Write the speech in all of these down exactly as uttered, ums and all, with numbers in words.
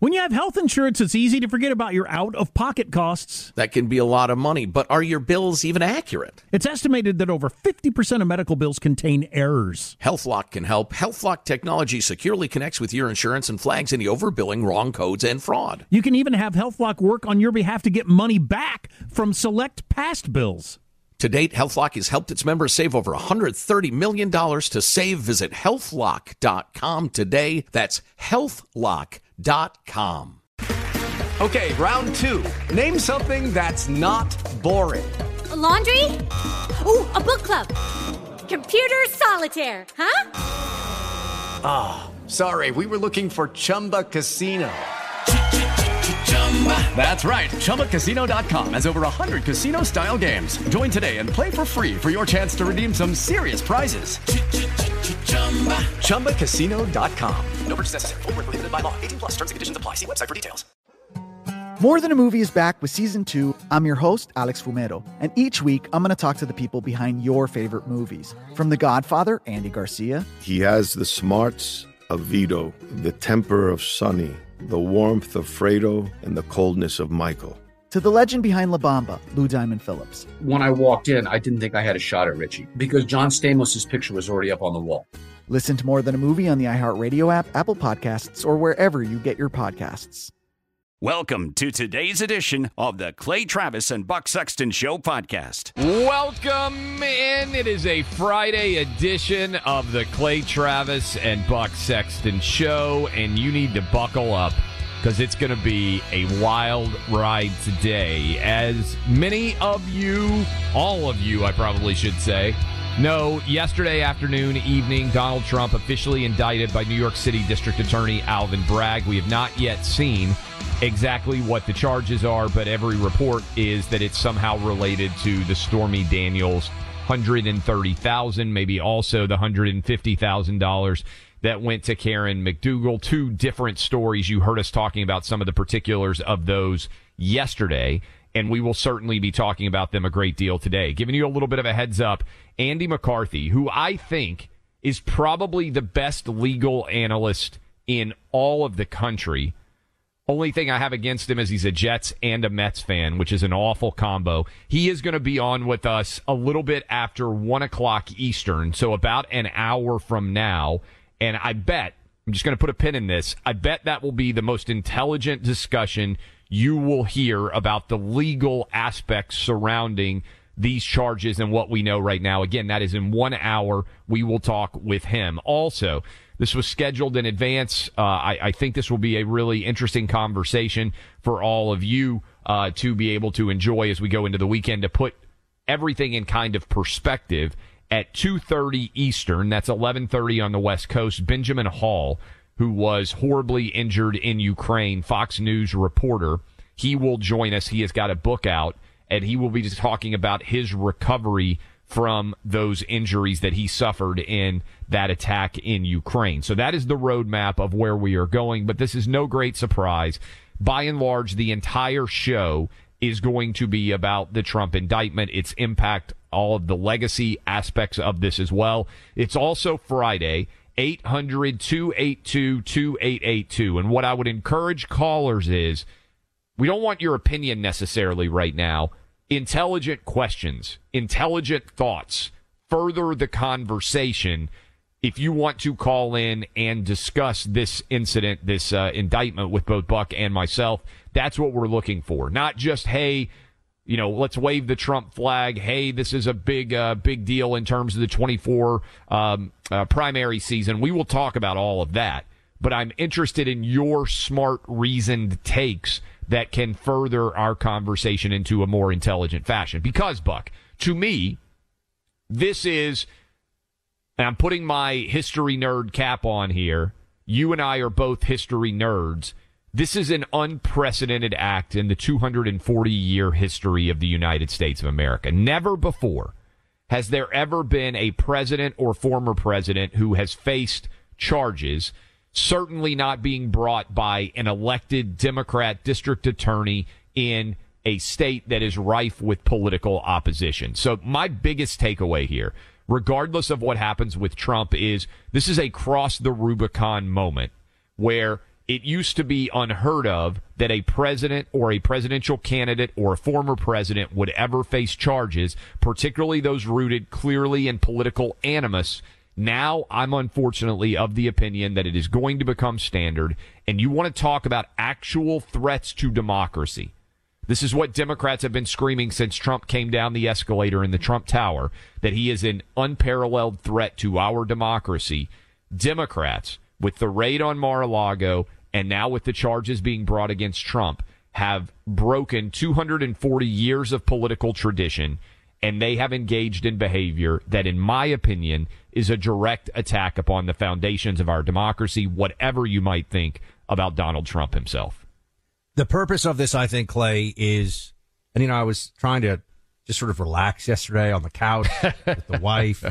When you have health insurance, it's easy to forget about your out-of-pocket costs. That can be a lot of money, but are your bills even accurate? It's estimated that over fifty percent of medical bills contain errors. HealthLock can help. HealthLock technology securely connects with your insurance and flags any overbilling, wrong codes, and fraud. You can even have HealthLock work on your behalf to get money back from select past bills. To date, HealthLock has helped its members save over one hundred thirty million dollars. To save, visit health lock dot com today. That's health lock dot com. Okay, round two. Name something that's not boring. A laundry? Ooh, a book club. Computer solitaire, huh? Ah, oh, sorry, we were looking for Chumba Casino. That's right. Chumba Casino dot com has over one hundred casino-style games. Join today and play for free for your chance to redeem some serious prizes. Chumba Casino dot com. No purchase necessary. Void where prohibited by law. eighteen plus terms and conditions apply. See website for details. More Than a Movie is back with Season two. I'm your host, Alex Fumero. And each week, I'm going to talk to the people behind your favorite movies. From The Godfather, Andy Garcia. He has the smarts of Vito, the temper of Sonny, the warmth of Fredo, and the coldness of Michael. To the legend behind La Bamba, Lou Diamond Phillips. When I walked in, I didn't think I had a shot at Richie because John Stamos' picture was already up on the wall. Listen to More Than a Movie on the iHeartRadio app, Apple Podcasts, or wherever you get your podcasts. Welcome to today's edition of the Clay Travis and Buck Sexton Show podcast. Welcome in. It is a Friday edition of the Clay Travis and Buck Sexton Show, and you need to buckle up because it's going to be a wild ride today. As many of you, all of you, I probably should say, know, yesterday afternoon, evening, Donald Trump officially indicted by New York City District Attorney Alvin Bragg. We have not yet seen exactly what the charges are, but every report is that it's somehow related to the Stormy Daniels one hundred thirty thousand dollars, maybe also the one hundred fifty thousand dollars that went to Karen McDougal. Two different stories. You heard us talking about some of the particulars of those yesterday, and we will certainly be talking about them a great deal today. Giving you a little bit of a heads up, Andy McCarthy, who I think is probably the best legal analyst in all of the country. Only thing I have against him is he's a Jets and a Mets fan, which is an awful combo. He is going to be on with us a little bit after one o'clock Eastern, so about an hour from now. And I bet, I'm just going to put a pin in this, I bet that will be the most intelligent discussion you will hear about the legal aspects surrounding these charges and what we know right now. Again, that is in one hour. We will talk with him. Also, this was scheduled in advance. Uh, I, I think this will be a really interesting conversation for all of you uh, to be able to enjoy as we go into the weekend, to put everything in kind of perspective. At two thirty Eastern, that's eleven thirty on the West Coast, Benjamin Hall, who was horribly injured in Ukraine, Fox News reporter, he will join us. He has got a book out, and he will be just talking about his recovery from those injuries that he suffered in that attack in Ukraine. So that is the roadmap of where we are going, but this is no great surprise. By and large, the entire show is going to be about the Trump indictment, its impact, all of the legacy aspects of this as well. It's also Friday, eight hundred, two eight two, two eight eight two. And what I would encourage callers is, we don't want your opinion necessarily right now. Intelligent questions, intelligent thoughts, further the conversation. If you want to call in and discuss this incident, this uh, indictment with both Buck and myself, that's what we're looking for. Not just, hey, you know, let's wave the Trump flag. Hey, this is a big, uh, big deal in terms of the twenty-four um, uh, primary season. We will talk about all of that. But I'm interested in your smart, reasoned takes that can further our conversation into a more intelligent fashion. Because, Buck, to me, this is, and I'm putting my history nerd cap on here. You and I are both history nerds. This is an unprecedented act in the two hundred forty year history of the United States of America. Never before has there ever been a president or former president who has faced charges, certainly not being brought by an elected Democrat district attorney in a state that is rife with political opposition. So my biggest takeaway here, regardless of what happens with Trump, is this is a cross the Rubicon moment where it used to be unheard of that a president or a presidential candidate or a former president would ever face charges, particularly those rooted clearly in political animus. Now, I'm unfortunately of the opinion that it is going to become standard, and you want to talk about actual threats to democracy. This is what Democrats have been screaming since Trump came down the escalator in the Trump Tower, that he is an unparalleled threat to our democracy. Democrats, with the raid on Mar-a-Lago and now with the charges being brought against Trump, have broken two hundred forty years of political tradition, and they have engaged in behavior that, in my opinion, is a direct attack upon the foundations of our democracy, whatever you might think about Donald Trump himself. The purpose of this, I think, Clay, is, and, you know, I was trying to just sort of relax yesterday on the couch with the wife.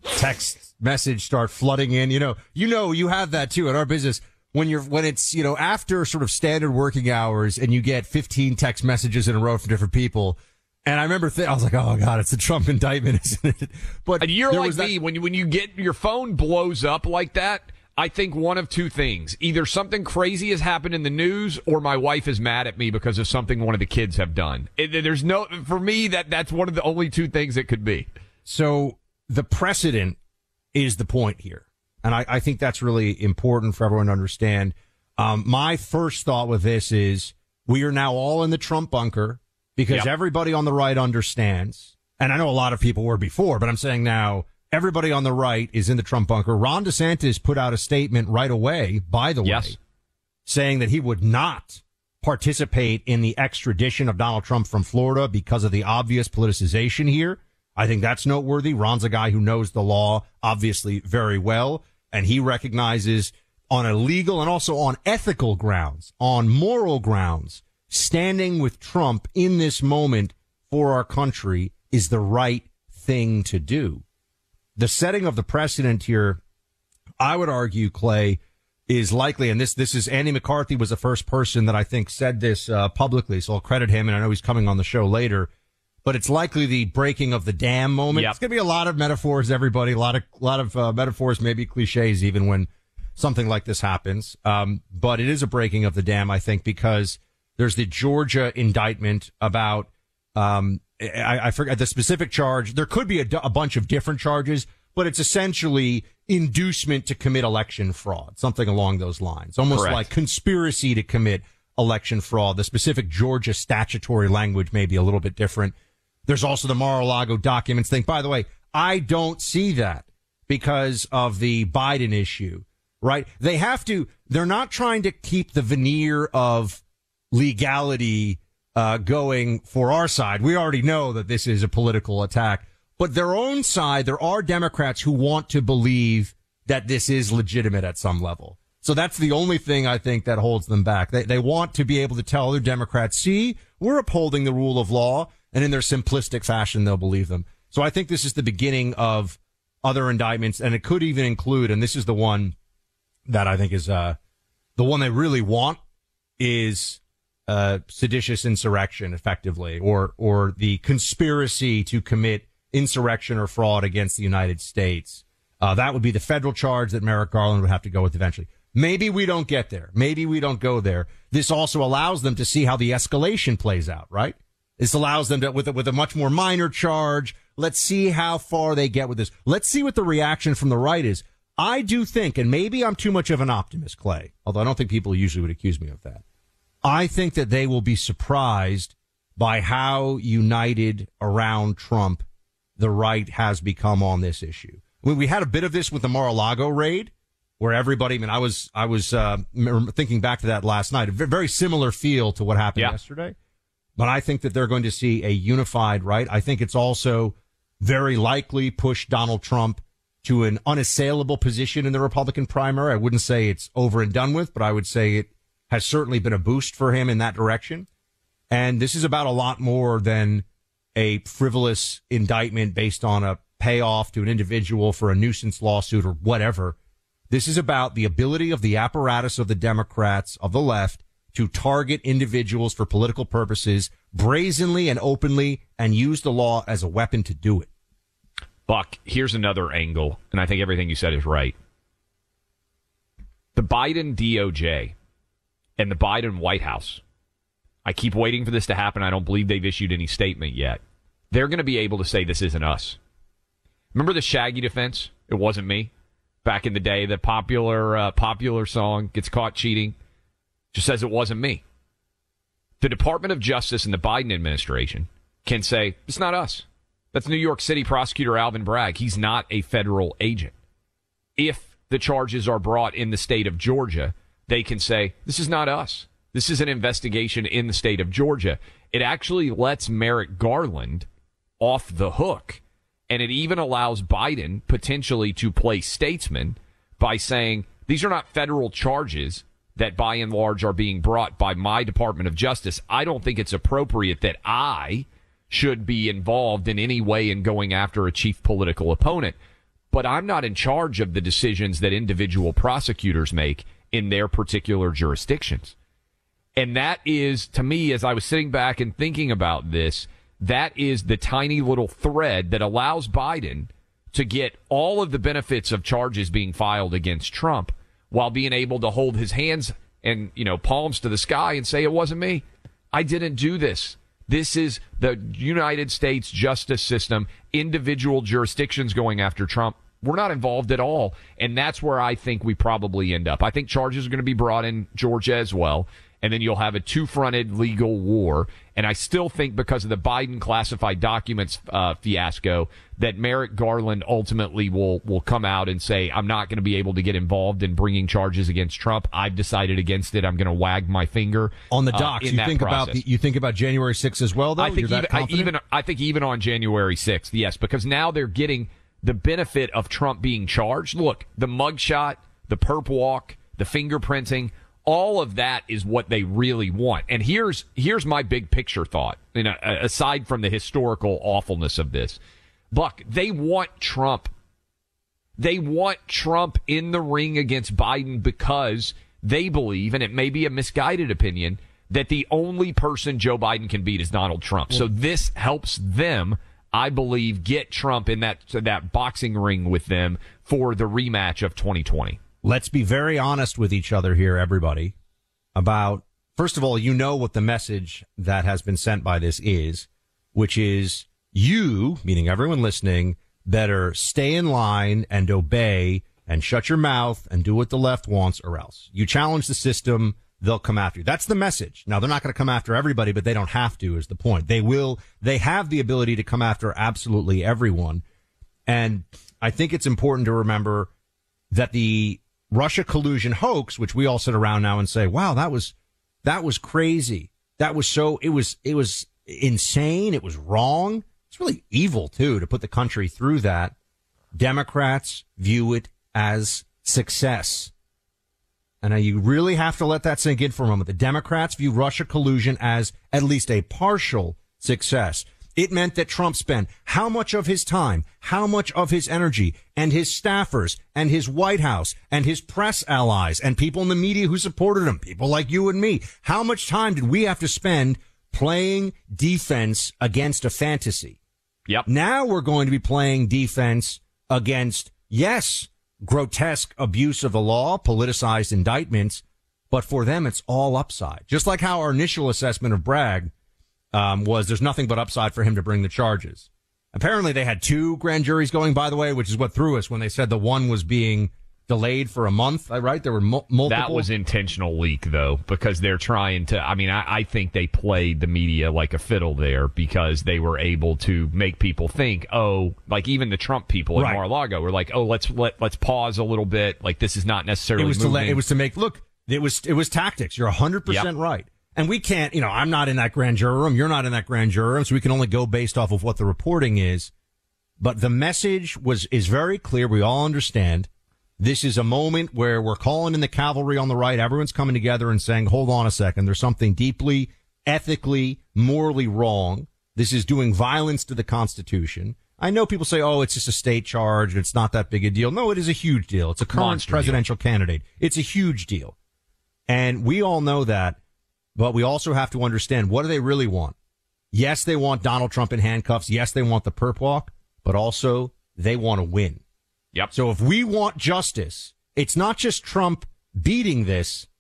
Text message start flooding in. You know, you know, you have that too in our business when you're, when it's, you know, after sort of standard working hours and you get fifteen text messages in a row from different people. And I remember, th- I was like, oh God, it's a Trump indictment, isn't it? But and you're like that- me, when you, when you get your phone blows up like that, I think one of two things. Either something crazy has happened in the news, or my wife is mad at me because of something one of the kids have done. It, there's no, for me, that that's one of the only two things it could be. So the precedent is the point here. And I, I think that's really important for everyone to understand. Um, my first thought with this is we are now all in the Trump bunker because yep. everybody on the right understands. And I know a lot of people were before, but I'm saying now everybody on the right is in the Trump bunker. Ron DeSantis put out a statement right away, by the yes. way, saying that he would not participate in the extradition of Donald Trump from Florida because of the obvious politicization here. I think that's noteworthy. Ron's a guy who knows the law, obviously, very well, and he recognizes on a legal and also on ethical grounds, on moral grounds, standing with Trump in this moment for our country is the right thing to do. The setting of the precedent here, I would argue, Clay, is likely, and this this is Andy McCarthy was the first person that I think said this uh, publicly, so I'll credit him, and I know he's coming on the show later. But it's likely the breaking of the dam moment. Yep. It's going to be a lot of metaphors, everybody. A lot of, lot of uh, metaphors, maybe cliches, even when something like this happens. Um, but it is a breaking of the dam, I think, because there's the Georgia indictment about, um, I, I forget the specific charge. There could be a, a bunch of different charges, but it's essentially inducement to commit election fraud, something along those lines. Almost Correct. Like conspiracy to commit election fraud. The specific Georgia statutory language may be a little bit different. There's also the Mar-a-Lago documents thing. By the way, I don't see that because of the Biden issue, right? They have to, they're not trying to keep the veneer of legality uh, going for our side. We already know that this is a political attack. But their own side, there are Democrats who want to believe that this is legitimate at some level. So that's the only thing I think that holds them back. They, they want to be able to tell other Democrats, see, we're upholding the rule of law. And in their simplistic fashion, they'll believe them. So I think this is the beginning of other indictments, and it could even include, and this is the one that I think is uh, the one they really want, is uh, seditious insurrection, effectively, or or the conspiracy to commit insurrection or fraud against the United States. Uh, that would be the federal charge that Merrick Garland would have to go with eventually. Maybe we don't get there. Maybe we don't go there. This also allows them to see how the escalation plays out, right? This allows them to, with a, with a much more minor charge. Let's see how far they get with this. Let's see what the reaction from the right is. I do think, and maybe I'm too much of an optimist, Clay, although I don't think people usually would accuse me of that. I think that they will be surprised by how united around Trump the right has become on this issue. I mean, we had a bit of this with the Mar-a-Lago raid, where everybody, I mean, I was, I was, uh, thinking back to that last night, a very similar feel to what happened yeah. yesterday. But I think that they're going to see a unified right. I think it's also very likely push Donald Trump to an unassailable position in the Republican primary. I wouldn't say it's over and done with, but I would say it has certainly been a boost for him in that direction. And this is about a lot more than a frivolous indictment based on a payoff to an individual for a nuisance lawsuit or whatever. This is about the ability of the apparatus of the Democrats, of the left, to target individuals for political purposes brazenly and openly and use the law as a weapon to do it. Buck, here's another angle, and I think everything you said is right. The Biden D O J and the Biden White House, I keep waiting for this to happen. I don't believe they've issued any statement yet. They're going to be able to say this isn't us. Remember the Shaggy defense? It wasn't me. Back in the day, the popular uh, popular song, Gets Caught Cheating, just says it wasn't me. The Department of Justice and the Biden administration can say, it's not us. That's New York City prosecutor Alvin Bragg. He's not a federal agent. If the charges are brought in the state of Georgia, they can say, this is not us. This is an investigation in the state of Georgia. It actually lets Merrick Garland off the hook. And it even allows Biden potentially to play statesman by saying, these are not federal charges that by and large are being brought by my Department of Justice. I don't think it's appropriate that I should be involved in any way in going after a chief political opponent. But I'm not in charge of the decisions that individual prosecutors make in their particular jurisdictions. And that is, to me, as I was sitting back and thinking about this, that is the tiny little thread that allows Biden to get all of the benefits of charges being filed against Trump while being able to hold his hands and, you know, palms to the sky and say, it wasn't me. I didn't do this. This is the United States justice system, individual jurisdictions going after Trump. We're not involved at all. And that's where I think we probably end up. I think charges are going to be brought in Georgia as well. And then you'll have a two-fronted legal war. And I still think because of the Biden classified documents uh, fiasco that Merrick Garland ultimately will will come out and say, I'm not going to be able to get involved in bringing charges against Trump. I've decided against it. I'm going to wag my finger on the docs. Uh, in you that think process. about the, you think about January sixth as well, though. I think You're even, that I, even I think even on January sixth, yes, because now they're getting the benefit of Trump being charged. Look, the mugshot, the perp walk, the fingerprinting. All of that is what they really want. And here's here's my big picture thought, you know, aside from the historical awfulness of this. Buck, they want Trump. They want Trump in the ring against Biden because they believe, and it may be a misguided opinion, that the only person Joe Biden can beat is Donald Trump. So this helps them, I believe, get Trump in that that boxing ring with them for the rematch of twenty twenty. Let's be very honest with each other here, everybody, about, first of all, you know what the message that has been sent by this is, which is you, meaning everyone listening, better stay in line and obey and shut your mouth and do what the left wants or else. You challenge the system, they'll come after you. That's the message. Now, they're not going to come after everybody, but they don't have to is the point. They will, they have the ability to come after absolutely everyone. And I think it's important to remember that the Russia collusion hoax, which we all sit around now and say, wow, that was, that was crazy. That was so, it was, it was insane. It was wrong. It's really evil too, to put the country through that. Democrats view it as success. And you really have to let that sink in for a moment. The Democrats view Russia collusion as at least a partial success. It meant that Trump spent how much of his time, how much of his energy, and his staffers, and his White House, and his press allies, and people in the media who supported him, people like you and me. How much time did we have to spend playing defense against a fantasy? Yep. Now we're going to be playing defense against, yes, grotesque abuse of the law, politicized indictments, but for them it's all upside. Just like how our initial assessment of Bragg Um, was there's nothing but upside for him to bring the charges. Apparently they had two grand juries going, by the way, which is what threw us when they said the one was being delayed for a month, right? There were mu- multiple. That was intentional leak, though, because they're trying to, I mean, I, I think they played the media like a fiddle there because they were able to make people think, oh, like even the Trump people in Right. Mar-a-Lago were like, oh, let's let, let's pause a little bit. Like this is not necessarily It was moving. to let, it was to make, look, it was, it was tactics. You're one hundred percent Yep. right. And we can't, you know, I'm not in that grand jury room. You're not in that grand jury room. So we can only go based off of what the reporting is. But the message was, is very clear. We all understand this is a moment where we're calling in the cavalry on the right. Everyone's coming together and saying, hold on a second. There's something deeply, ethically, morally wrong. This is doing violence to the Constitution. I know people say, oh, it's just a state charge. It's not that big a deal. No, it is a huge deal. It's a current Monster presidential candidate. It's a huge deal. And we all know that. But we also have to understand, what do they really want? Yes, they want Donald Trump in handcuffs. Yes, they want the perp walk, but also they want to win. Yep. So if we want justice, it's not just Trump beating this.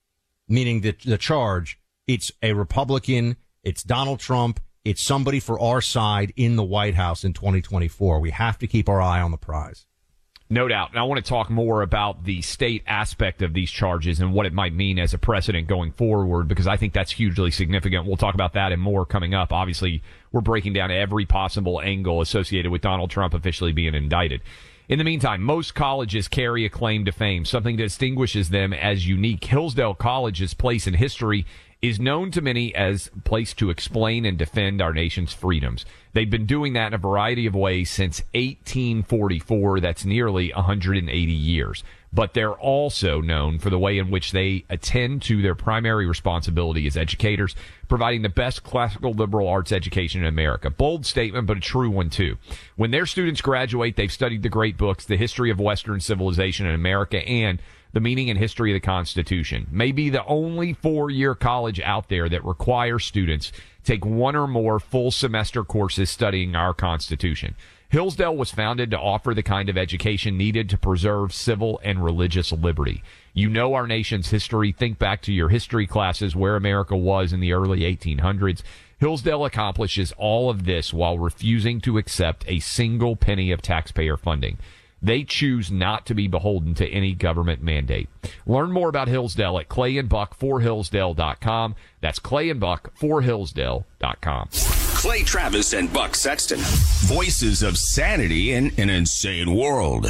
meaning the, the charge, it's a Republican, it's Donald Trump, it's somebody for our side in the White House in twenty twenty-four. We have to keep our eye on the prize. No doubt. And I want to talk more about the state aspect of these charges and what it might mean as a precedent going forward, because I think that's hugely significant. We'll talk about that and more coming up. Obviously, we're breaking down every possible angle associated with Donald Trump officially being indicted. In the meantime, most colleges carry a claim to fame, something that distinguishes them as unique. Hillsdale College's place in history is known to many as a place to explain and defend our nation's freedoms. They've been doing that in a variety of ways since eighteen forty-four. That's nearly one hundred eighty years. But they're also known for the way in which they attend to their primary responsibility as educators, providing the best classical liberal arts education in America. Bold statement, but a true one, too. When their students graduate, they've studied the great books, the history of Western civilization in America, and the meaning and history of the Constitution. Maybe the only four-year college out there that requires students take one or more full semester courses studying our Constitution. Hillsdale was founded to offer the kind of education needed to preserve civil and religious liberty. You know our nation's history. Think back to your history classes where America was in the early eighteen hundreds. Hillsdale accomplishes all of this while refusing to accept a single penny of taxpayer funding. They choose not to be beholden to any government mandate. Learn more about Hillsdale at clay and buck for hillsdale dot com. That's clay and buck for hillsdale dot com. Clay Travis and Buck Sexton. Voices of sanity in an insane world.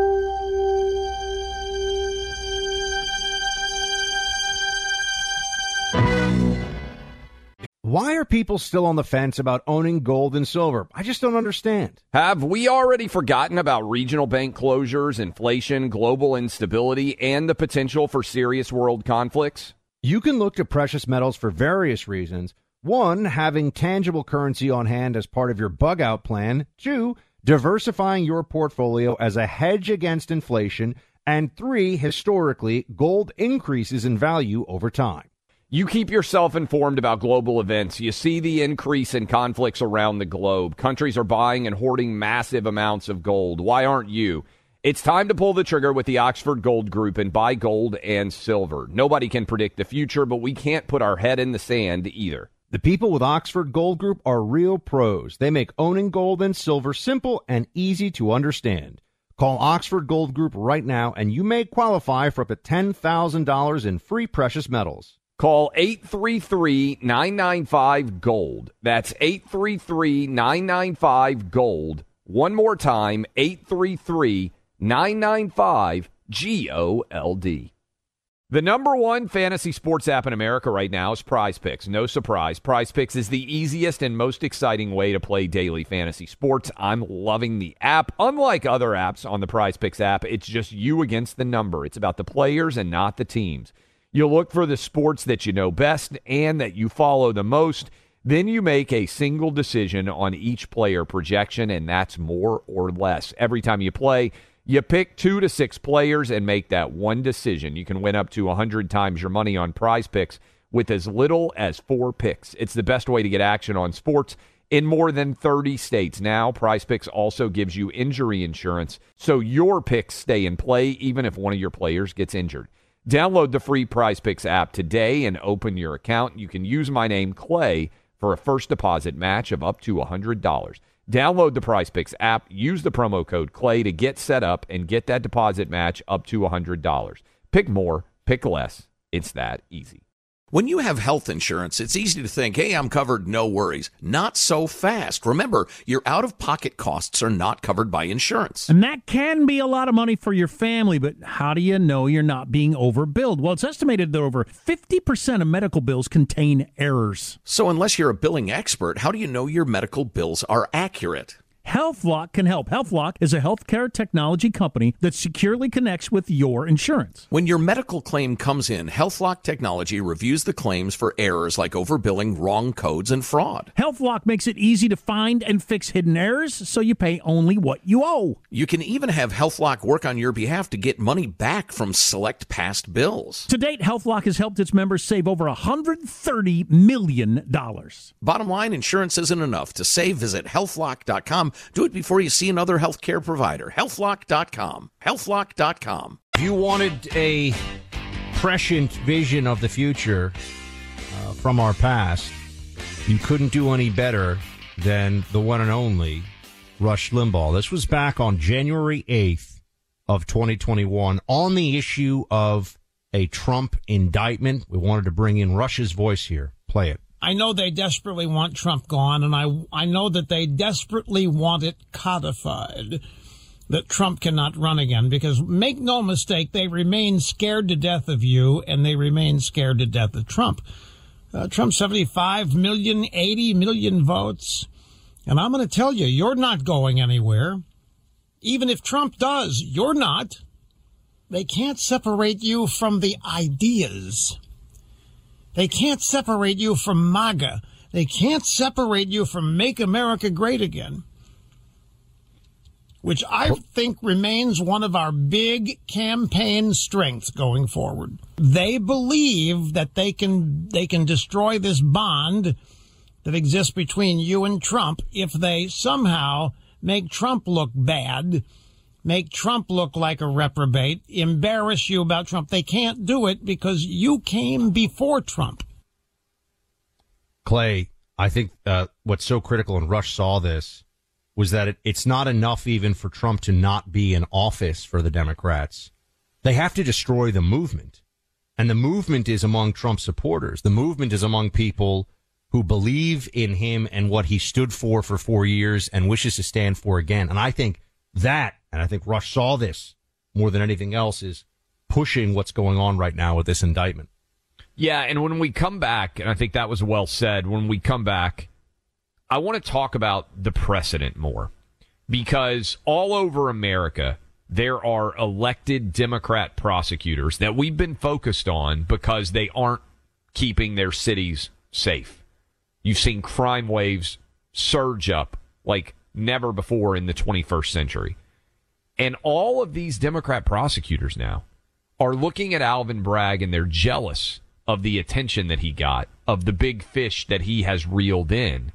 Why are people still on the fence about owning gold and silver? I just don't understand. Have we already forgotten about regional bank closures, inflation, global instability, and the potential for serious world conflicts? You can look to precious metals for various reasons. One, having tangible currency on hand as part of your bug-out plan. Two, diversifying your portfolio as a hedge against inflation. And three, historically, gold increases in value over time. You keep yourself informed about global events. You see the increase in conflicts around the globe. Countries are buying and hoarding massive amounts of gold. Why aren't you? It's time to pull the trigger with the Oxford Gold Group and buy gold and silver. Nobody can predict the future, but we can't put our head in the sand either. The people with Oxford Gold Group are real pros. They make owning gold and silver simple and easy to understand. Call Oxford Gold Group right now, and you may qualify for up to ten thousand dollars in free precious metals. Call eight three three, nine nine five, GOLD. That's eight three three, nine nine five, GOLD. One more time, eight three three, nine nine five, G O L D. The number one fantasy sports app in America right now is Prize Picks. No surprise. Prize Picks is the easiest and most exciting way to play daily fantasy sports. I'm loving the app. Unlike other apps on the Prize Picks app, it's just you against the number. It's about the players and not the teams. You'll look for the sports that you know best and that you follow the most. Then you make a single decision on each player projection, and that's more or less. Every time you play, you pick two to six players and make that one decision. You can win up to one hundred times your money on Prize Picks with as little as four picks. It's the best way to get action on sports in more than thirty states. Now, Prize Picks also gives you injury insurance, so your picks stay in play even if one of your players gets injured. Download the free Prize Picks app today and open your account. You can use my name, Clay, for a first deposit match of up to one hundred dollars. Download the Prize Picks app, use the promo code Clay to get set up and get that deposit match up to one hundred dollars. Pick more, pick less. It's that easy. When you have health insurance, it's easy to think, hey, I'm covered, no worries. Not so fast. Remember, your out-of-pocket costs are not covered by insurance. And that can be a lot of money for your family, but how do you know you're not being overbilled? Well, it's estimated that over fifty percent of medical bills contain errors. So unless you're a billing expert, how do you know your medical bills are accurate? HealthLock can help. HealthLock is a healthcare technology company that securely connects with your insurance. When your medical claim comes in, HealthLock Technology reviews the claims for errors like overbilling, wrong codes, and fraud. HealthLock makes it easy to find and fix hidden errors so you pay only what you owe. You can even have HealthLock work on your behalf to get money back from select past bills. To date, HealthLock has helped its members save over one hundred thirty million dollars. Bottom line, insurance isn't enough. To save, visit health lock dot com. Do it before you see another healthcare provider. health lock dot com. health lock dot com. If you wanted a prescient vision of the future uh, from our past, you couldn't do any better than the one and only Rush Limbaugh. This was back on January eighth of twenty twenty-one on the issue of a Trump indictment. We wanted to bring in Rush's voice here. Play it. I know they desperately want Trump gone, and I, I know that they desperately want it codified, that Trump cannot run again, because make no mistake, they remain scared to death of you, and they remain scared to death of Trump. Uh, Trump, seventy-five million, eighty million votes. And I'm going to tell you, you're not going anywhere. Even if Trump does, you're not. They can't separate you from the ideas. They can't separate you from MAGA. They can't separate you from Make America Great Again, which I think remains one of our big campaign strengths going forward. They believe that they can they can destroy this bond that exists between you and Trump if they somehow make Trump look bad, make Trump look like a reprobate, embarrass you about Trump. They can't do it because you came before Trump. Clay, I think uh, what's so critical, and Rush saw this, was that it, it's not enough even for Trump to not be in office for the Democrats. They have to destroy the movement. And the movement is among Trump supporters. The movement is among people who believe in him and what he stood for for four years and wishes to stand for again. And I think that, and I think Rush saw this more than anything else, is pushing what's going on right now with this indictment. Yeah, and when we come back, and I think that was well said, when we come back, I want to talk about the precedent more. Because all over America, there are elected Democrat prosecutors that we've been focused on because they aren't keeping their cities safe. You've seen crime waves surge up like never before in the twenty-first century. And all of these Democrat prosecutors now are looking at Alvin Bragg and they're jealous of the attention that he got, of the big fish that he has reeled in.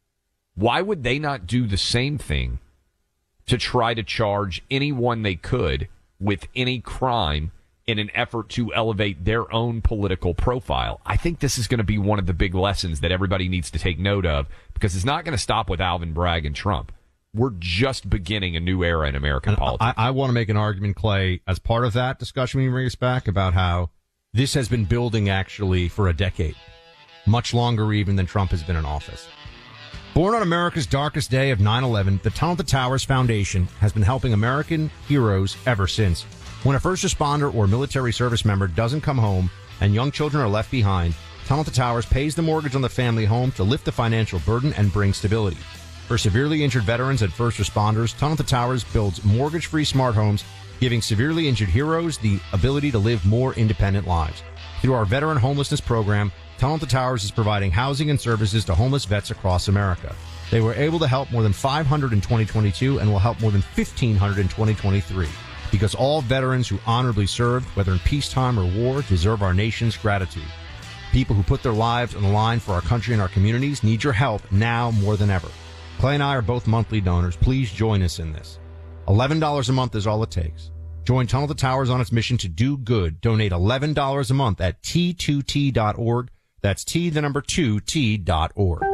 Why would they not do the same thing to try to charge anyone they could with any crime in an effort to elevate their own political profile? I think this is going to be one of the big lessons that everybody needs to take note of, because it's not going to stop with Alvin Bragg and Trump. We're just beginning a new era in American and politics. I, I want to make an argument, Clay, as part of that discussion when you bring us back, about how this has been building actually for a decade, much longer even than Trump has been in office. Born on America's darkest day of nine eleven, the Tunnel to Towers Foundation has been helping American heroes ever since. When a first responder or military service member doesn't come home and young children are left behind, Tunnel to Towers pays the mortgage on the family home to lift the financial burden and bring stability. For severely injured veterans and first responders, Tunnel to Towers builds mortgage-free smart homes, giving severely injured heroes the ability to live more independent lives. Through our veteran homelessness program, Tunnel to Towers is providing housing and services to homeless vets across America. They were able to help more than five hundred in twenty twenty-two and will help more than fifteen hundred in twenty twenty-three. Because all veterans who honorably served, whether in peacetime or war, deserve our nation's gratitude. People who put their lives on the line for our country and our communities need your help now more than ever. Clay and I are both monthly donors. Please join us in this. eleven dollars a month is all it takes. Join Tunnel to Towers on its mission to do good. Donate eleven dollars a month at T two T dot org. That's T, the number two, T dot org.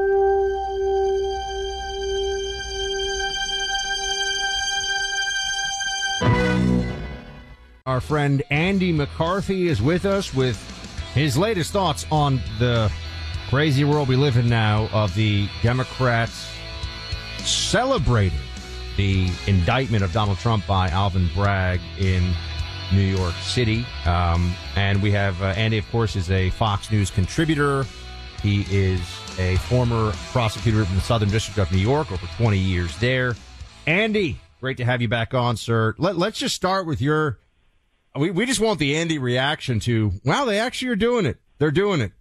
Our friend Andy McCarthy is with us with his latest thoughts on the crazy world we live in now of the Democrats celebrating the indictment of Donald Trump by Alvin Bragg in New York City. Um, and we have uh, Andy, of course, is a Fox News contributor. He is a former prosecutor in the Southern District of New York, over twenty years there. Andy, great to have you back on, sir. Let, let's just start with your... We, we just want the Andy reaction to, wow, they actually are doing it. They're doing it.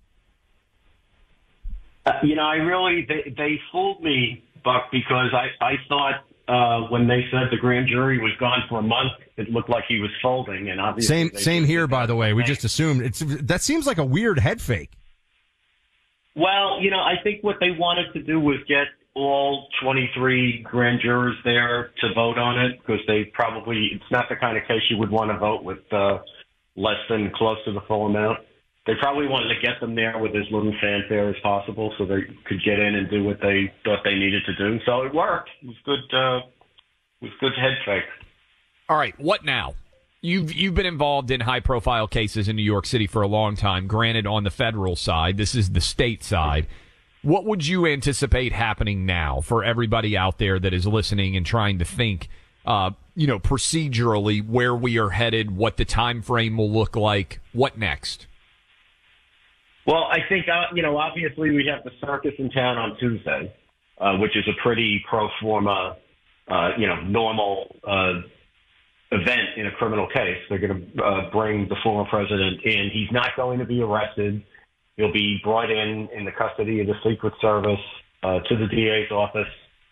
Uh, you know, I really, they, they fooled me, Buck, because I, I thought uh, when they said the grand jury was gone for a month, it looked like he was folding. And obviously, Same same here, by the way. We just assumed. it's That seems like a weird head fake. Well, you know, I think what they wanted to do was get all twenty-three grand jurors there to vote on it, because they probably, it's not the kind of case you would want to vote with, uh, less than close to the full amount. They probably wanted to get them there with as little fanfare as possible so they could get in and do what they thought they needed to do. So it worked. It was good. Uh, it was good head fake. All right, what now? You've you've been involved in high profile cases in New York City for a long time. Granted, on the federal side, this is the state side. What would you anticipate happening now for everybody out there that is listening and trying to think, uh, you know, procedurally where we are headed, what the time frame will look like, what next? Well, I think, uh, you know, obviously we have the circus in town on Tuesday, uh, which is a pretty pro forma, uh, you know, normal uh, event in a criminal case. They're going to uh, bring the former president in. He's not going to be arrested. He'll be brought in in the custody of the Secret Service uh, to the D A's office.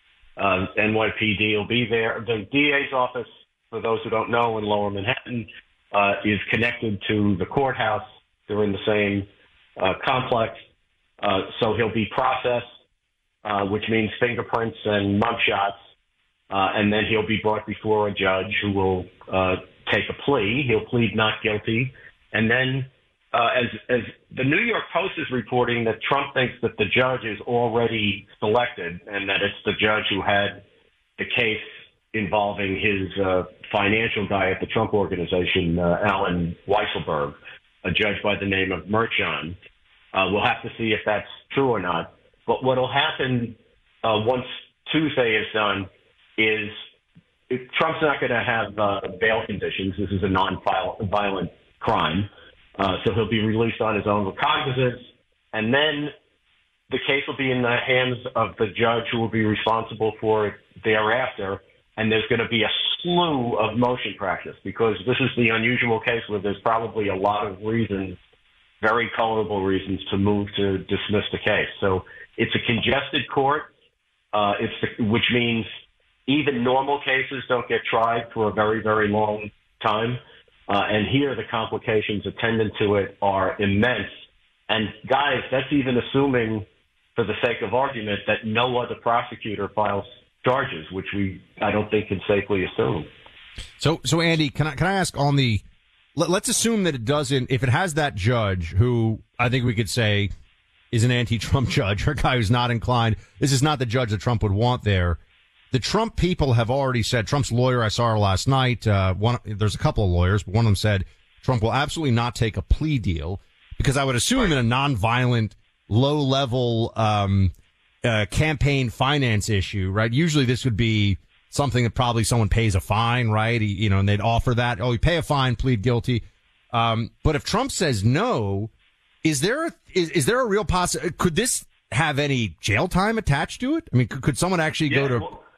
Uh, N Y P D will be there. The D A's office, for those who don't know, in Lower Manhattan, uh, is connected to the courthouse. They're in the same Uh, complex, uh, so he'll be processed, uh, which means fingerprints and mugshots, uh, and then he'll be brought before a judge who will uh, take a plea. He'll plead not guilty, and then, uh, as as the New York Post is reporting, that Trump thinks that the judge is already selected, and that it's the judge who had the case involving his uh, financial guy at the Trump Organization, uh, Alan Weisselberg, a judge by the name of Merchan. Uh, we'll have to see if that's true or not. But what will happen uh, once Tuesday is done is if Trump's not going to have uh, bail conditions. This is a non-violent crime. Uh, so he'll be released on his own recognizance. And then the case will be in the hands of the judge who will be responsible for it thereafter. And there's going to be a slew of motion practice because this is the unusual case where there's probably a lot of reasons, very colorable reasons, to move to dismiss the case. So it's a congested court, uh, it's the, which means even normal cases don't get tried for a very, very long time. Uh, and here the complications attendant to it are immense. And guys, that's even assuming, for the sake of argument, that no other prosecutor files charges, which we I don't think can safely assume. So, so Andy, can I can I ask on the? Let, let's assume that it doesn't. If it has that judge, who I think we could say is an anti-Trump judge, or a guy who's not inclined. This is not the judge that Trump would want there. The Trump people have already said. Trump's lawyer, I saw her last night. Uh, one, there's a couple of lawyers, but one of them said Trump will absolutely not take a plea deal because I would assume right. in a non-violent, low-level. Um, Uh, campaign finance issue, right? Usually this would be something that probably someone pays a fine, right? He, you know, and they'd offer that. Oh, you pay a fine, plead guilty. Um, but if Trump says no, is there a, is, is there a real possibility? Could this have any jail time attached to it? I mean, could, could someone actually yeah, go to? Well,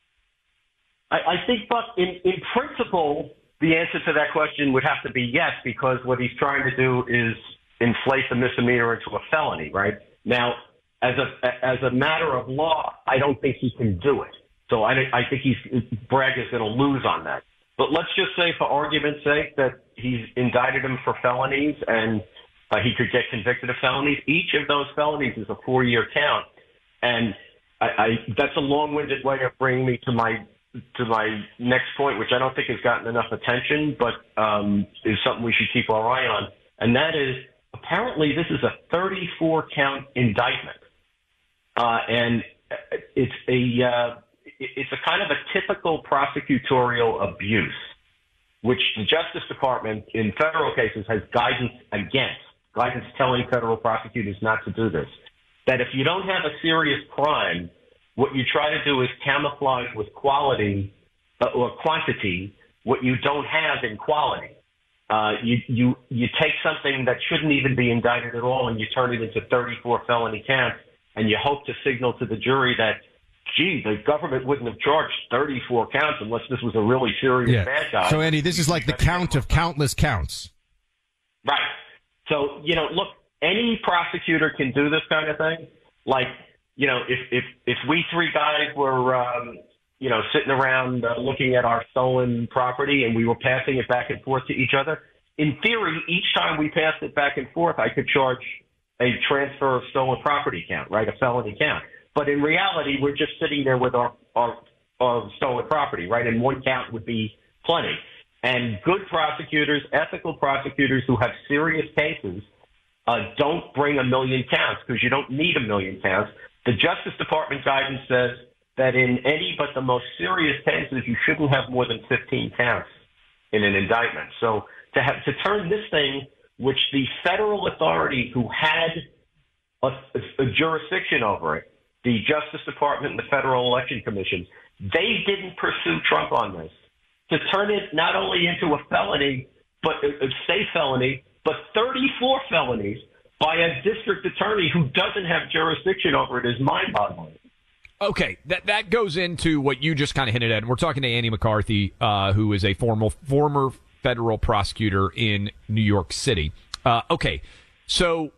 I, I think, Buck, in, in principle, the answer to that question would have to be yes, because what he's trying to do is inflate the misdemeanor into a felony, right? Now, As a as a matter of law, I don't think he can do it. So I, I think he's Bragg is going to lose on that. But let's just say, for argument's sake, that he's indicted him for felonies and uh, he could get convicted of felonies. Each of those felonies is a four-year count, and I, I, that's a long-winded way of bringing me to my to my next point, which I don't think has gotten enough attention, but um, is something we should keep our eye on, and that is apparently this is a thirty-four count indictment. Uh, and it's a uh, it's a kind of a typical prosecutorial abuse, which the Justice Department in federal cases has guidance against, guidance telling federal prosecutors not to do this. That if you don't have a serious crime, what you try to do is camouflage with quality uh, or quantity what you don't have in quality. Uh, you you you take something that shouldn't even be indicted at all, and you turn it into thirty-four felony counts. And you hope to signal to the jury that, gee, the government wouldn't have charged thirty-four counts unless this was a really serious yeah. bad guy. So, Andy, this is like the count of countless counts. Right. So, you know, look, any prosecutor can do this kind of thing. Like, you know, if if, if we three guys were, um, you know, sitting around uh, looking at our stolen property and we were passing it back and forth to each other, in theory, each time we passed it back and forth, I could charge a transfer of stolen property count, right? A felony count. But in reality, we're just sitting there with our, our, our stolen property, right? And one count would be plenty. And good prosecutors, ethical prosecutors who have serious cases, uh, don't bring a million counts because you don't need a million counts. The Justice Department guidance says that in any but the most serious cases, you shouldn't have more than fifteen counts in an indictment. So to have to turn this thing, which the federal authority who had a, a jurisdiction over it, the Justice Department and the Federal Election Commission, they didn't pursue Trump on this. To turn it not only into a felony, but a, a state felony, but thirty-four felonies by a district attorney who doesn't have jurisdiction over it is mind-boggling. Okay, that that goes into what you just kind of hinted at. And we're talking to Andy McCarthy, uh, who is a formal, former federal prosecutor in New York City. Uh, okay, so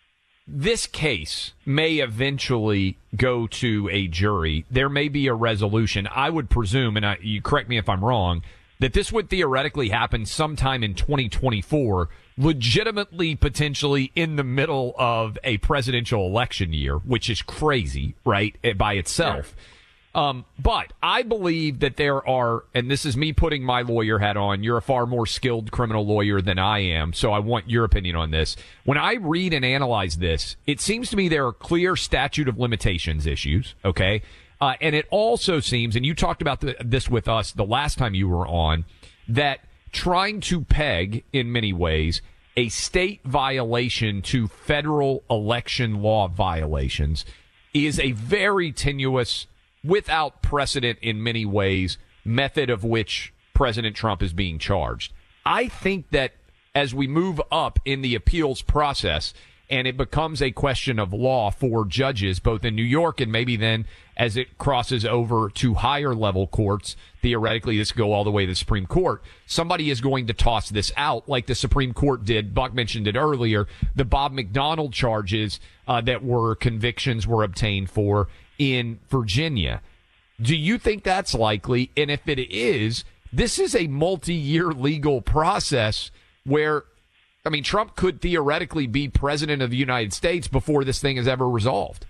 this case may eventually go to a jury. There may be a resolution. I would presume, and I, you correct me if I'm wrong, that this would theoretically happen sometime in twenty twenty-four, legitimately potentially in the middle of a presidential election year, which is crazy, right, by itself. Sure. Um, but I believe that there are, and this is me putting my lawyer hat on, you're a far more skilled criminal lawyer than I am, so I want your opinion on this. When I read and analyze this, it seems to me there are clear statute of limitations issues, okay? Uh, and it also seems, and you talked about the, this with us the last time you were on, that trying to peg, in many ways, a state violation to federal election law violations is a very tenuous, without precedent in many ways, method of which President Trump is being charged. I think that as we move up in the appeals process and it becomes a question of law for judges, both in New York and maybe then as it crosses over to higher level courts, theoretically this go all the way to the Supreme Court, somebody is going to toss this out like the Supreme Court did. Buck mentioned it earlier, the Bob McDonnell charges uh, that were convictions were obtained for in Virginia. Do you think that's likely? And if it is, this is a multi-year legal process where, I mean, Trump could theoretically be president of the United States before this thing is ever resolved.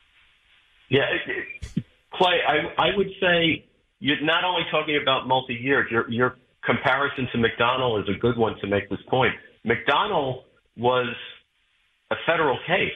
Yeah, Clay, I, I would say you're not only talking about multi-years, your, your comparison to McDonnell is a good one to make this point. McDonnell was a federal case.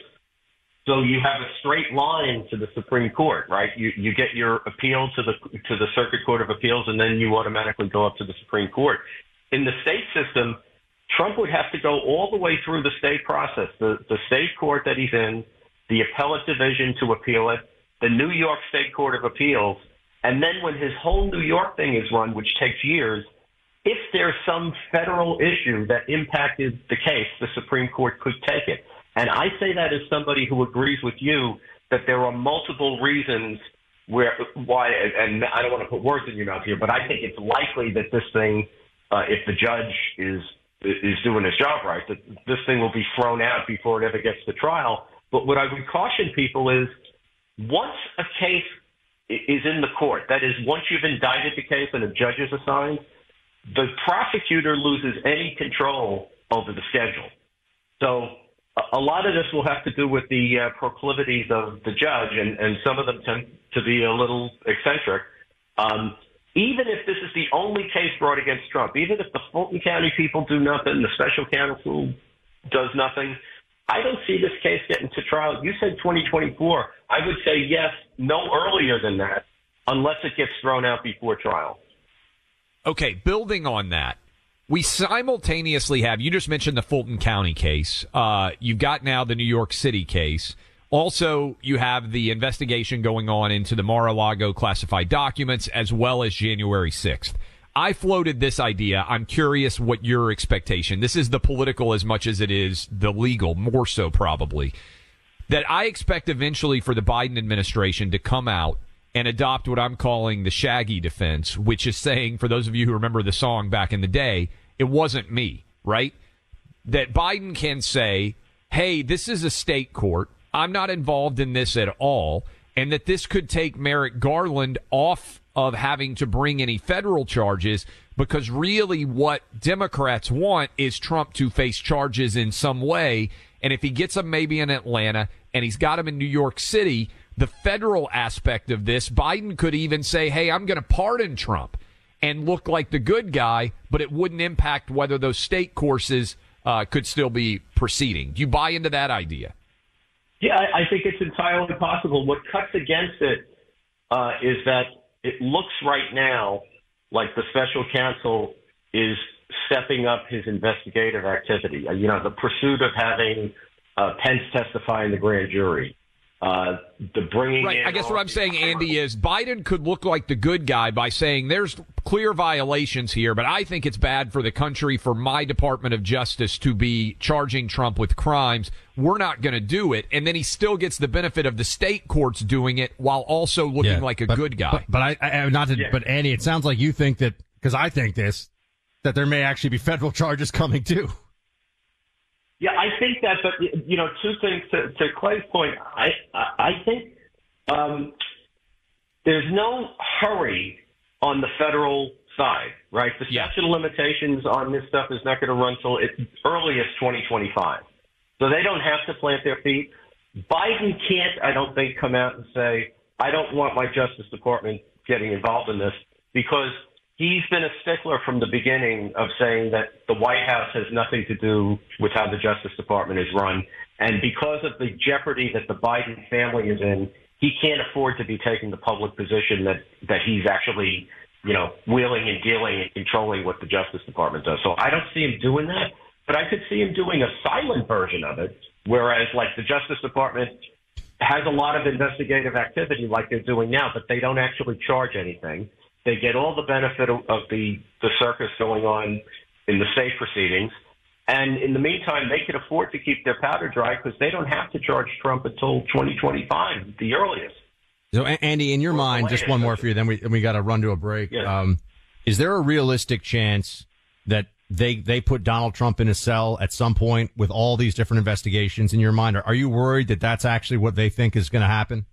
So you have a straight line to the Supreme Court, right? You you get your appeal to the to the Circuit Court of Appeals, and then you automatically go up to the Supreme Court. In the state system, Trump would have to go all the way through the state process, the, the state court that he's in, the appellate division to appeal it, the New York State Court of Appeals, and then when his whole New York thing is run, which takes years, if there's some federal issue that impacted the case, the Supreme Court could take it. And I say that as somebody who agrees with you that there are multiple reasons where why, and I don't want to put words in your mouth here, but I think it's likely that this thing, uh, if the judge is is doing his job right, that this thing will be thrown out before it ever gets to trial. But what I would caution people is once a case is in the court, that is, once you've indicted the case and a judge is assigned, the prosecutor loses any control over the schedule. So a lot of this will have to do with the uh, proclivities of the judge, and, and some of them tend to be a little eccentric. Um, even if this is the only case brought against Trump, even if the Fulton County people do nothing, the special counsel does nothing, I don't see this case getting to trial. You said twenty twenty-four. I would say yes, no earlier than that, unless it gets thrown out before trial. Okay, building on that, we simultaneously have, you just mentioned the Fulton County case. Uh, you've got now the New York City case. Also, you have the investigation going on into the Mar-a-Lago classified documents as well as January sixth. I floated this idea. I'm curious what your expectation. This is the political as much as it is the legal, more so probably. That I expect eventually for the Biden administration to come out and adopt what I'm calling the Shaggy defense, which is saying, for those of you who remember the song back in the day, it wasn't me, right? That Biden can say, hey, this is a state court. I'm not involved in this at all. And that this could take Merrick Garland off of having to bring any federal charges, because really what Democrats want is Trump to face charges in some way. And if he gets them maybe in Atlanta and he's got them in New York City, the federal aspect of this, Biden could even say, hey, I'm going to pardon Trump. and look like the good guy, but it wouldn't impact whether those state courses uh, could still be proceeding. Do you buy into that idea? Yeah, I, I think it's entirely possible. What cuts against it uh, is that it looks right now like the special counsel is stepping up his investigative activity. Uh, you know, the pursuit of having uh, Pence testify in the grand jury. Uh, the bringing right. in I guess what I'm saying, Andy, is Biden could look like the good guy by saying there's clear violations here, but I think it's bad for the country for my Department of Justice to be charging Trump with crimes. We're not going to do it. And then he still gets the benefit of the state courts doing it while also looking yeah, like a but, good guy. But, but I, I not to, yeah. but Andy, it sounds like you think that, because I think this, that there may actually be federal charges coming too. Yeah, I think that, but, you know, two things to, to Clay's point. I, I, I think um, there's no hurry on the federal side, right? The Yeah. statute of limitations on this stuff is not going to run till it, earliest twenty twenty-five. So they don't have to plant their feet. Biden can't, I don't think, come out and say, I don't want my Justice Department getting involved in this, because he's been a stickler from the beginning of saying that the White House has nothing to do with how the Justice Department is run. And because of the jeopardy that the Biden family is in, he can't afford to be taking the public position that, that he's actually, you know, wheeling and dealing and controlling what the Justice Department does. So I don't see him doing that, but I could see him doing a silent version of it, whereas like the Justice Department has a lot of investigative activity like they're doing now, but they don't actually charge anything. They get all the benefit of, of the, the circus going on in the state proceedings. And in the meantime, they can afford to keep their powder dry because they don't have to charge Trump until twenty twenty-five, the earliest. So, Andy, in your Or mind, just one more for you, then we, then we got to run to a break. Yeah. Um, is there a realistic chance that they they put Donald Trump in a cell at some point with all these different investigations in your mind? Are, are you worried that that's actually what they think is going to happen?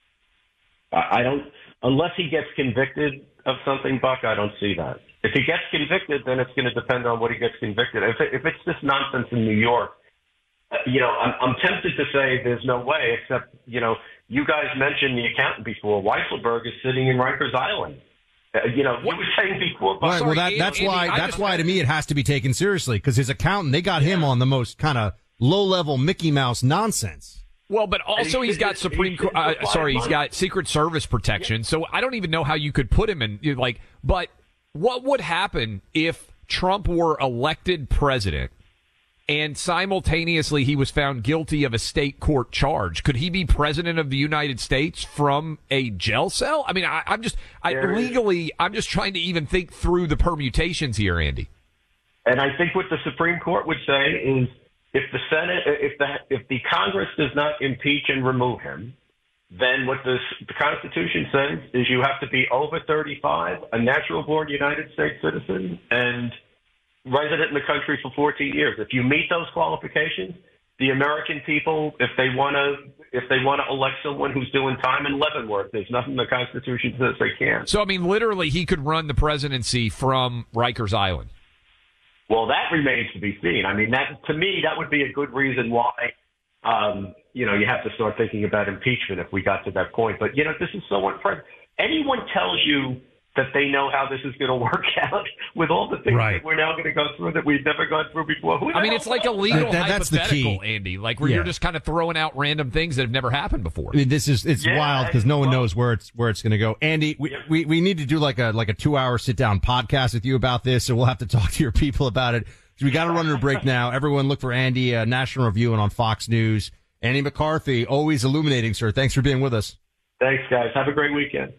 I don't, unless he gets convicted of something, Buck, I don't see that. If he gets convicted, then it's going to depend on what he gets convicted. If, it, if it's this nonsense in New York, uh, you know, I'm, I'm tempted to say there's no way, except, you know, you guys mentioned the accountant before. Weisselberg is sitting in Rikers Island. Uh, you know, what? You were saying before. Right, Sorry, well, that, Andy, that's Andy, why. I That's just, why to me it has to be taken seriously, because his accountant, they got him on the most kind of low level Mickey Mouse nonsense. Well, but also he's got Supreme Court, uh, sorry, he's got Secret Service protection. So I don't even know how you could put him in, like, but what would happen if Trump were elected president and simultaneously he was found guilty of a state court charge? Could he be president of the United States from a jail cell? I mean, I, I'm just, I, legally, I'm just trying to even think through the permutations here, Andy. And I think what the Supreme Court would say is, if the Senate, if the if the Congress does not impeach and remove him, then what this, the Constitution says is you have to be over thirty-five, a natural-born United States citizen, and resident in the country for fourteen years. If you meet those qualifications, the American people, if they want to, if they want to elect someone who's doing time in Leavenworth, there's nothing the Constitution says they can't. So, I mean, literally, he could run the presidency from Rikers Island. Well, that remains to be seen. I mean, that to me, that would be a good reason why, um, you know, you have to start thinking about impeachment if we got to that point. But, you know, this is so unprecedented. Anyone tells you that they know how this is going to work out with all the things right. that we're now going to go through that we've never gone through before. Who I mean, it's like a legal that, that's hypothetical, the key. Andy, like where yeah. you're just kind of throwing out random things that have never happened before. I mean, this is it's yeah, wild because no one well, knows where it's where it's going to go. Andy, we, yeah. we we need to do like a like a two hour sit down podcast with you about this, so we'll have to talk to your people about it. So we got to run to a break now. Everyone, look for Andy, uh, National Review, and on Fox News. Andy McCarthy, always illuminating, sir. Thanks for being with us. Thanks, guys. Have a great weekend.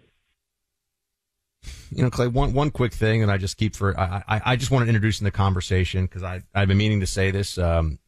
You know, Clay, one, one quick thing, and I just keep for, I, I, I just want to introduce in the conversation because I, I've been meaning to say this. Um,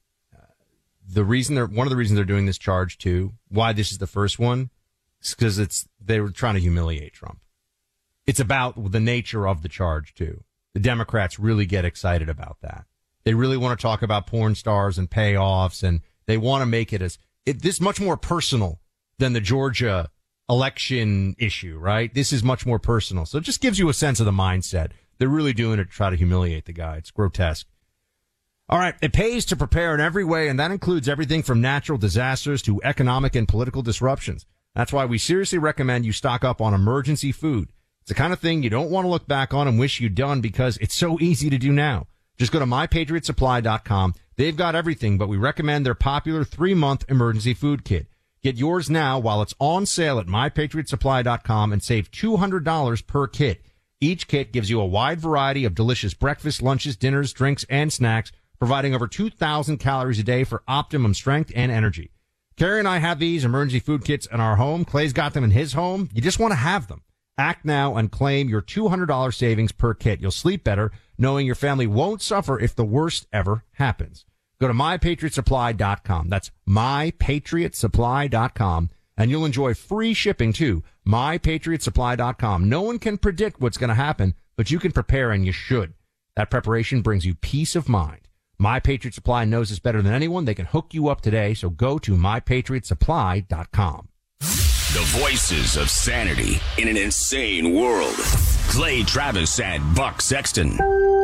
the reason they're, one of the reasons they're doing this charge too, why this is the first one, is because it's, they were trying to humiliate Trump. It's about the nature of the charge too. The Democrats really get excited about that. They really want to talk about porn stars and payoffs, and they want to make it as, it, this much more personal than the Georgia election issue, right? This is much more personal. So it just gives you a sense of the mindset. They're really doing it to try to humiliate the guy. It's grotesque. All right. It pays to prepare in every way, and that includes everything from natural disasters to economic and political disruptions. That's why we seriously recommend you stock up on emergency food. It's the kind of thing you don't want to look back on and wish you'd done because it's so easy to do now. Just go to my patriot supply dot com. They've got everything, but we recommend their popular three-month emergency food kit. Get yours now while it's on sale at my patriot supply dot com and save two hundred dollars per kit. Each kit gives you a wide variety of delicious breakfast, lunches, dinners, drinks, and snacks, providing over two thousand calories a day for optimum strength and energy. Carrie and I have these emergency food kits in our home. Clay's got them in his home. You just want to have them. Act now and claim your two hundred dollars savings per kit. You'll sleep better knowing your family won't suffer if the worst ever happens. Go to my patriot supply dot com. That's my patriot supply dot com. And you'll enjoy free shipping too. my patriot supply dot com. No one can predict what's going to happen, but you can prepare and you should. That preparation brings you peace of mind. My Patriot Supply knows this better than anyone. They can hook you up today. So go to my patriot supply dot com. The voices of sanity in an insane world. Clay Travis and Buck Sexton.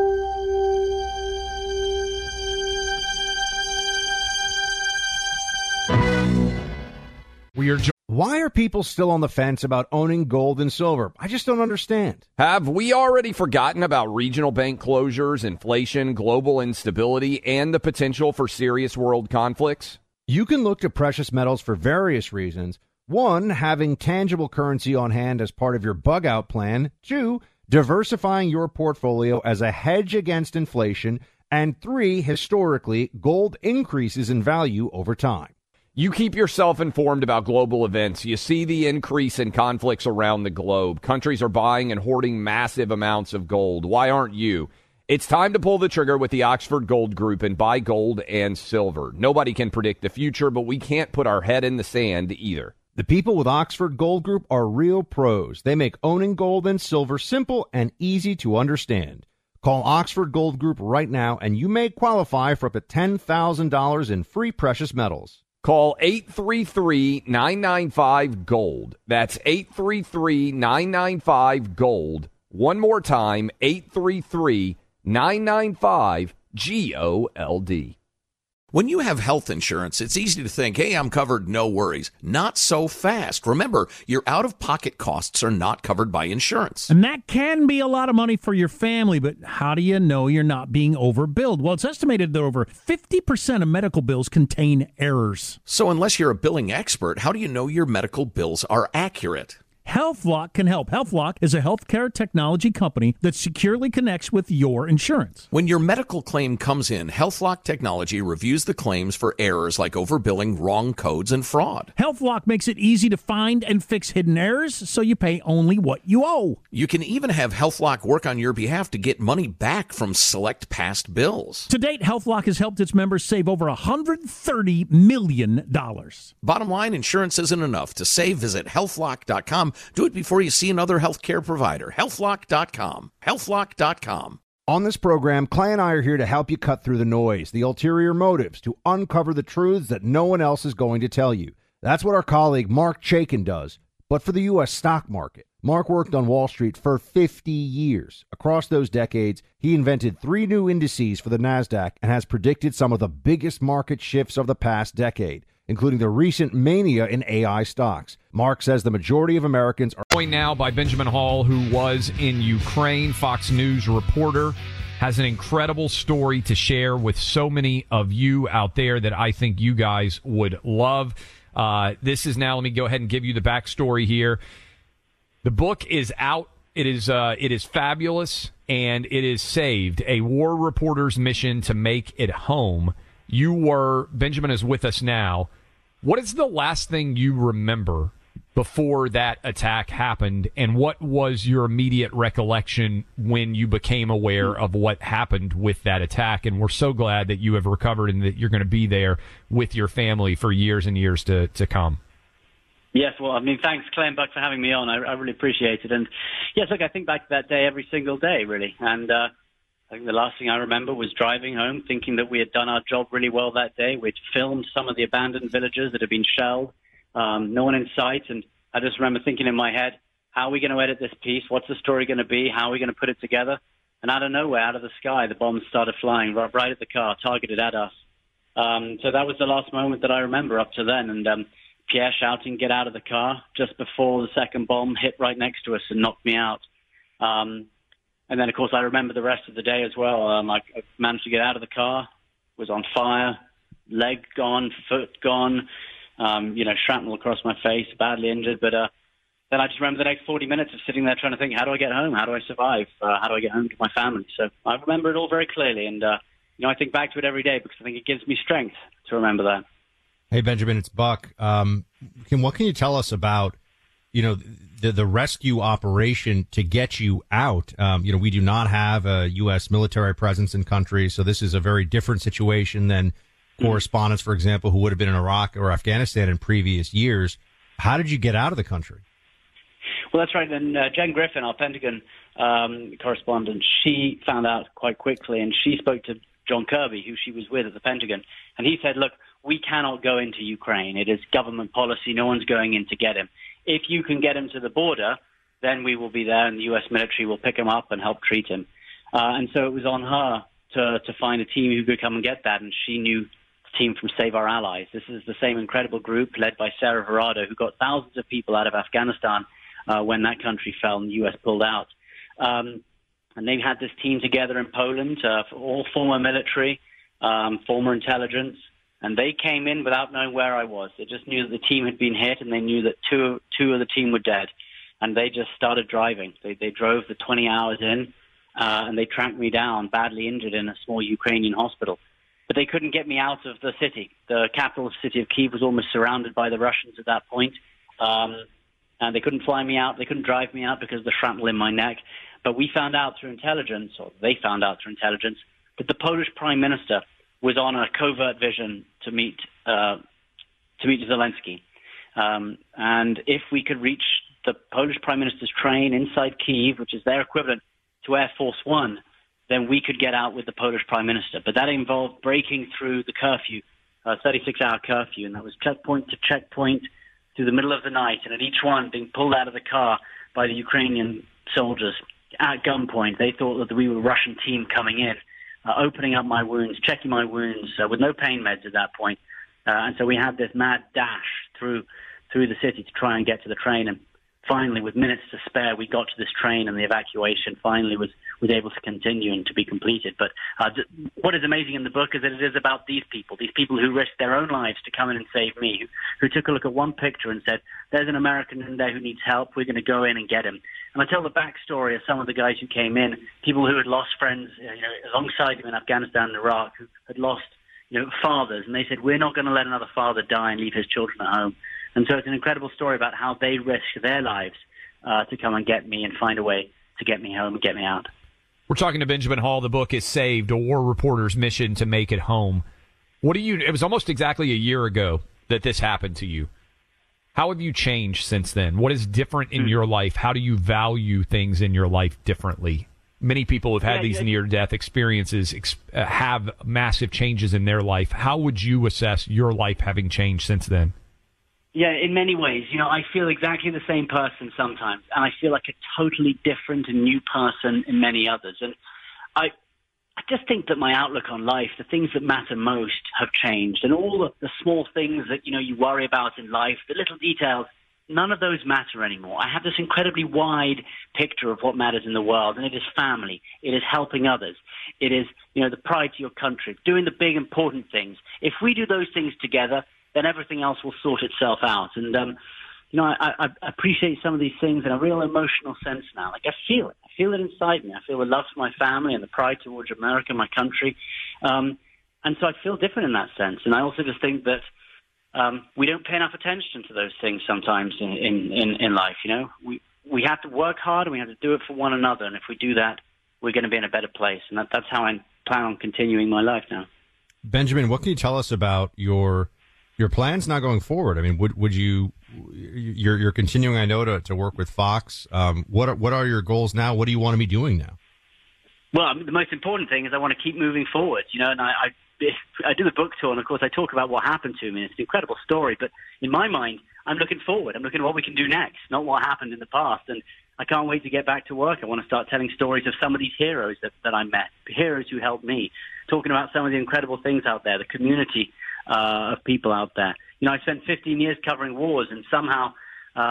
We are. Jo- Why are people still on the fence about owning gold and silver? I just don't understand. Have we already forgotten about regional bank closures, inflation, global instability, and the potential for serious world conflicts? You can look to precious metals for various reasons. One, having tangible currency on hand as part of your bug-out plan. Two, diversifying your portfolio as a hedge against inflation. And three, historically, gold increases in value over time. You keep yourself informed about global events. You see the increase in conflicts around the globe. Countries are buying and hoarding massive amounts of gold. Why aren't you? It's time to pull the trigger with the Oxford Gold Group and buy gold and silver. Nobody can predict the future, but we can't put our head in the sand either. The people with Oxford Gold Group are real pros. They make owning gold and silver simple and easy to understand. Call Oxford Gold Group right now, and you may qualify for up to ten thousand dollars in free precious metals. Call eight three three, nine nine five, GOLD. That's eight three three, nine nine five, GOLD. One more time, eight three three, nine nine five, G O L D. When you have health insurance, it's easy to think, hey, I'm covered, no worries. Not so fast. Remember, your out-of-pocket costs are not covered by insurance. And that can be a lot of money for your family, but how do you know you're not being overbilled? Well, it's estimated that over fifty percent of medical bills contain errors. So unless you're a billing expert, how do you know your medical bills are accurate? HealthLock can help. HealthLock is a healthcare technology company that securely connects with your insurance. When your medical claim comes in, HealthLock technology reviews the claims for errors like overbilling, wrong codes, and fraud. HealthLock makes it easy to find and fix hidden errors so you pay only what you owe. You can even have HealthLock work on your behalf to get money back from select past bills. To date, HealthLock has helped its members save over one hundred thirty million dollars. Bottom line, insurance isn't enough. To save, visit health lock dot com. Do it before you see another healthcare provider. health lock dot com. health lock dot com. On this program, Clay and I are here to help you cut through the noise, the ulterior motives, to uncover the truths that no one else is going to tell you. That's what our colleague Mark Chaikin does, but for the U S stock market. Mark worked on Wall Street for fifty years. Across those decades, he invented three new indices for the NASDAQ and has predicted some of the biggest market shifts of the past decade, including the recent mania in A I stocks. Mark says the majority of Americans are... Joined now by Benjamin Hall, who was in Ukraine, Fox News reporter, has an incredible story to share with so many of you out there that I think you guys would love. Uh, this is now, let me go ahead and give you the backstory here. The book is out. It is uh, it is fabulous, and it is saved. A war reporter's mission to make it home. You were, Benjamin is with us now. What is the last thing you remember before that attack happened, and what was your immediate recollection when you became aware of what happened with that attack? And we're so glad that you have recovered and that you're going to be there with your family for years and years to, to come. Yes, well, I mean, thanks, Clay and Buck, for having me on. I, I really appreciate it. And, yes, look, I think back to that day every single day, really. And uh, I think the last thing I remember was driving home, thinking that we had done our job really well that day. We'd filmed some of the abandoned villages that had been shelled, um, no one in sight. And I just remember thinking in my head, how are we going to edit this piece? What's the story going to be? How are we going to put it together? And out of nowhere, out of the sky, the bombs started flying right, right at the car, targeted at us. Um, so that was the last moment that I remember up to then. And um, Pierre shouting, get out of the car, just before the second bomb hit right next to us and knocked me out. Um, and then, of course, I remember the rest of the day as well. Um, I managed to get out of the car, was on fire, leg gone, foot gone, um, you know, shrapnel across my face, badly injured. But uh, then I just remember the next forty minutes of sitting there trying to think, how do I get home? How do I survive? Uh, how do I get home to my family? So I remember it all very clearly. And, uh, you know, I think back to it every day because I think it gives me strength to remember that. Hey, Benjamin, it's Buck. Um, can, what can you tell us about, you know, the, the rescue operation to get you out? Um, you know, we do not have a U S military presence in country, so this is a very different situation than mm-hmm. correspondents, for example, who would have been in Iraq or Afghanistan in previous years. How did you get out of the country? Well, that's right. And uh, Jen Griffin, our Pentagon um, correspondent, she found out quite quickly, and she spoke to John Kirby, who she was with at the Pentagon, and he said, look, we cannot go into Ukraine. It is government policy. No one's going in to get him. If you can get him to the border, then we will be there, and the U S military will pick him up and help treat him. Uh, and so it was on her to, to find a team who could come and get that, and she knew the team from Save Our Allies. This is the same incredible group led by Sarah Verado, who got thousands of people out of Afghanistan uh, when that country fell and the U S pulled out. Um, and they had this team together in Poland, uh, all former military, um, former intelligence, and they came in without knowing where I was. They just knew that the team had been hit, and they knew that two two of the team were dead. And they just started driving. They they drove the twenty hours in, uh, and they tracked me down, badly injured, in a small Ukrainian hospital. But they couldn't get me out of the city. The capital city of Kyiv was almost surrounded by the Russians at that point. Um, and they couldn't fly me out. They couldn't drive me out because of the shrapnel in my neck. But we found out through intelligence, or they found out through intelligence, that the Polish prime minister was on a covert vision to meet uh, to meet Zelensky. Um, and if we could reach the Polish prime minister's train inside Kyiv, which is their equivalent to Air Force One, then we could get out with the Polish prime minister. But that involved breaking through the curfew, a thirty-six hour curfew, and that was checkpoint to checkpoint through the middle of the night, and at each one being pulled out of the car by the Ukrainian soldiers at gunpoint. They thought that we were a Russian team coming in, uh, opening up my wounds, checking my wounds uh, with no pain meds at that point. Uh, and so we had this mad dash through through the city to try and get to the train. And finally, with minutes to spare, we got to this train, and the evacuation finally was, was able to continue and to be completed. But uh, th- what is amazing in the book is that it is about these people, these people who risked their own lives to come in and save me, who, who took a look at one picture and said, there's an American in there who needs help, we're going to go in and get him. And I tell the backstory of some of the guys who came in, people who had lost friends you know, alongside him in Afghanistan and Iraq, who had lost you know, fathers, and they said, we're not going to let another father die and leave his children at home. And so it's an incredible story about how they risked their lives uh, to come and get me and find a way to get me home and get me out. We're talking to Benjamin Hall. The book is Saved, a war reporter's mission to make it home. What do you? It was almost exactly a year ago that this happened to you. How have you changed since then? What is different in mm. your life? How do you value things in your life differently? Many people have had yeah, these yeah. near-death experiences, ex- uh, have massive changes in their life. How would you assess your life having changed since then? Yeah, in many ways. You know, I feel exactly the same person sometimes, and I feel like a totally different and new person in many others. And I I just think that my outlook on life, the things that matter most, have changed. And all the, the small things that, you know, you worry about in life, the little details, none of those matter anymore. I have this incredibly wide picture of what matters in the world, and it is family. It is helping others. It is, you know, the pride to your country, doing the big, important things. If we do those things together, then everything else will sort itself out. And, um, you know, I, I, I appreciate some of these things in a real emotional sense now. Like, I feel it. I feel it inside me. I feel the love for my family and the pride towards America, my country. Um, and so I feel different in that sense. And I also just think that um, we don't pay enough attention to those things sometimes in, in, in, in life, you know. We, we have to work hard, and we have to do it for one another. And if we do that, we're going to be in a better place. And that, that's how I plan on continuing my life now. Benjamin, what can you tell us about your... Your plans now going forward? I mean, would would you? You're you're continuing, I know, to, to work with Fox. Um, what are, what are your goals now? What do you want to be doing now? Well, I mean, the most important thing is I want to keep moving forward. You know, and I, I I do the book tour, and of course I talk about what happened to me. It's an incredible story, but in my mind, I'm looking forward. I'm looking at what we can do next, not what happened in the past. And I can't wait to get back to work. I want to start telling stories of some of these heroes that, that I met, heroes who helped me, talking about some of the incredible things out there, the community Uh, of people out there. You know, I spent fifteen years covering wars, and somehow um,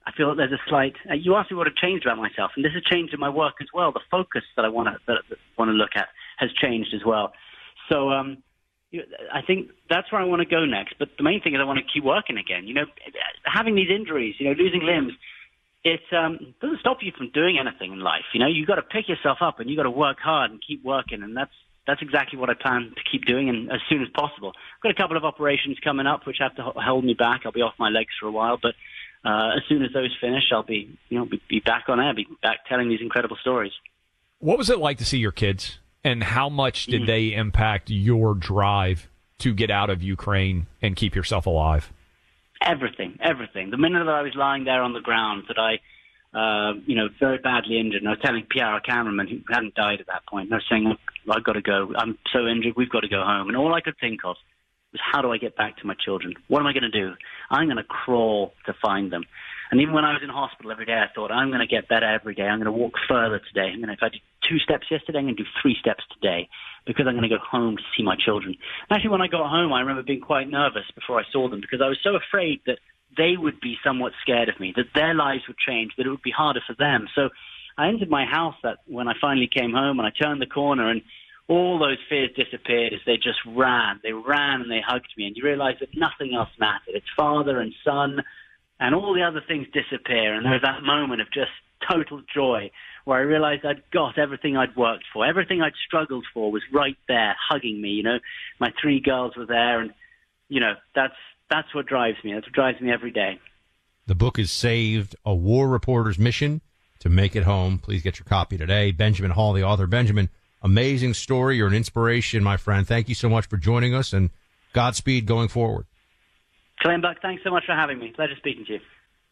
I feel that there's a slight. Uh, you asked me what had changed about myself, and this has changed in my work as well. The focus that I want to that, that want to look at has changed as well. So um, you, I think that's where I want to go next. But the main thing is I want to keep working again. You know, having these injuries, you know, losing limbs, it um, doesn't stop you from doing anything in life. You know, you got to pick yourself up and you got to work hard and keep working, and that's that's exactly what I plan to keep doing, and as soon as possible. I've got a couple of operations coming up which have to hold me back. I'll be off my legs for a while, but uh, as soon as those finish, I'll be you know be, be back on air, be back telling these incredible stories. What was it like to see your kids, and how much did mm. they impact your drive to get out of Ukraine and keep yourself alive? Everything, everything. The minute that I was lying there on the ground, that I, uh, you know, very badly injured, and I was telling Pierre, our cameraman, who hadn't died at that point, and I was saying, look, I've got to go. I'm so injured, we've got to go home. And all I could think of was, how do I get back to my children? What am I going to do? I'm going to crawl to find them. And even when I was in hospital every day, I thought, I'm going to get better every day. I'm going to walk further today. I'm going to, if I did two steps yesterday, I'm going to do three steps today, because I'm going to go home to see my children. And actually, when I got home, I remember being quite nervous before I saw them, because I was so afraid that they would be somewhat scared of me, that their lives would change, that it would be harder for them. So I entered my house that when I finally came home, and I turned the corner, and all those fears disappeared as they just ran. They ran and they hugged me, and you realize that nothing else mattered. It's father and son, and all the other things disappear, and there's that moment of just total joy where I realized I'd got everything I'd worked for. Everything I'd struggled for was right there, hugging me, you know. My three girls were there, and, you know, that's that's what drives me. That's what drives me every day. The book is Saved, A War Reporter's Mission to Make It Home. Please get your copy today. Benjamin Hall, the author. Benjamin, amazing story. You're an inspiration, my friend. Thank you so much for joining us, and Godspeed going forward. Glenn Buck, thanks so much for having me. Pleasure speaking to you.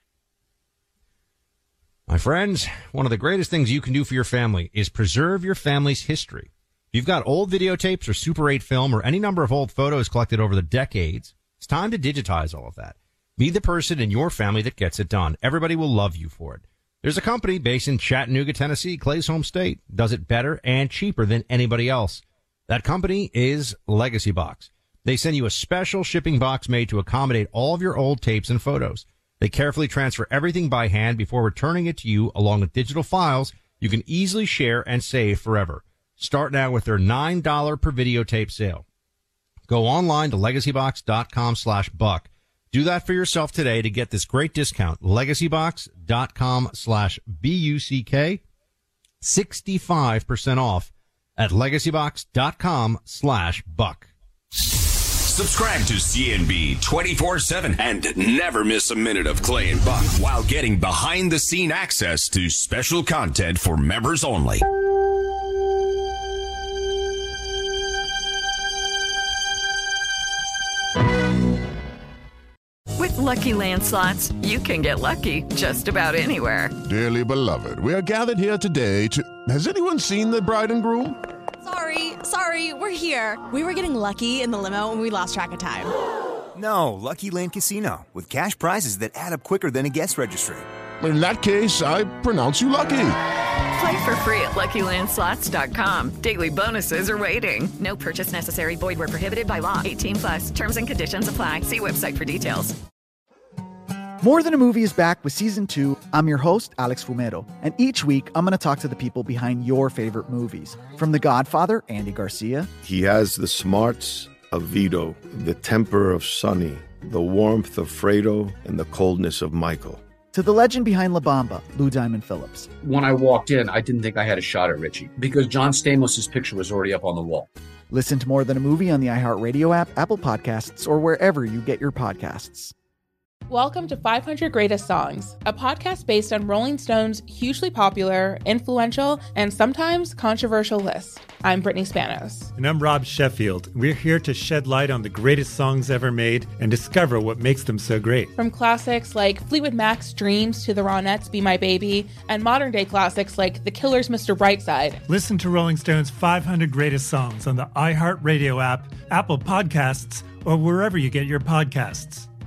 My friends, one of the greatest things you can do for your family is preserve your family's history. If you've got old videotapes or Super eight film or any number of old photos collected over the decades, it's time to digitize all of that. Be the person in your family that gets it done. Everybody will love you for it. There's a company based in Chattanooga, Tennessee, Clay's home state, does it better and cheaper than anybody else. That company is Legacy Box. They send you a special shipping box made to accommodate all of your old tapes and photos. They carefully transfer everything by hand before returning it to you along with digital files you can easily share and save forever. Start now with their nine dollars per videotape sale. Go online to legacybox.com slash buck. Do that for yourself today to get this great discount. Legacybox.com slash B-U-C-K. sixty-five percent off at legacybox.com slash buck. Subscribe to C N B twenty-four seven and never miss a minute of Clay and Buck while getting behind-the-scene access to special content for members only. With Lucky Land Slots, you can get lucky just about anywhere. Dearly beloved, we are gathered here today to... Has anyone seen the bride and groom? Sorry, sorry, we're here. We were getting lucky in the limo and we lost track of time. No, Lucky Land Casino, with cash prizes that add up quicker than a guest registry. In that case, I pronounce you lucky. Play for free at lucky land slots dot com. Daily bonuses are waiting. No purchase necessary. Void where prohibited by law. eighteen plus. Terms and conditions apply. See website for details. More Than a Movie is back with season two. I'm your host, Alex Fumero, and each week I'm going to talk to the people behind your favorite movies. From The Godfather, Andy Garcia. He has the smarts of Vito, the temper of Sonny, the warmth of Fredo, and the coldness of Michael. To the legend behind La Bamba, Lou Diamond Phillips. When I walked in, I didn't think I had a shot at Richie because John Stamos' picture was already up on the wall. Listen to More Than a Movie on the iHeartRadio app, Apple Podcasts, or wherever you get your podcasts. Welcome to five hundred Greatest Songs, a podcast based on Rolling Stone's hugely popular, influential, and sometimes controversial list. I'm Brittany Spanos. And I'm Rob Sheffield. We're here to shed light on the greatest songs ever made and discover what makes them so great. From classics like Fleetwood Mac's Dreams to the Ronettes' Be My Baby, and modern-day classics like The Killers' Mister Brightside. Listen to Rolling Stone's five hundred Greatest Songs on the iHeartRadio app, Apple Podcasts, or wherever you get your podcasts.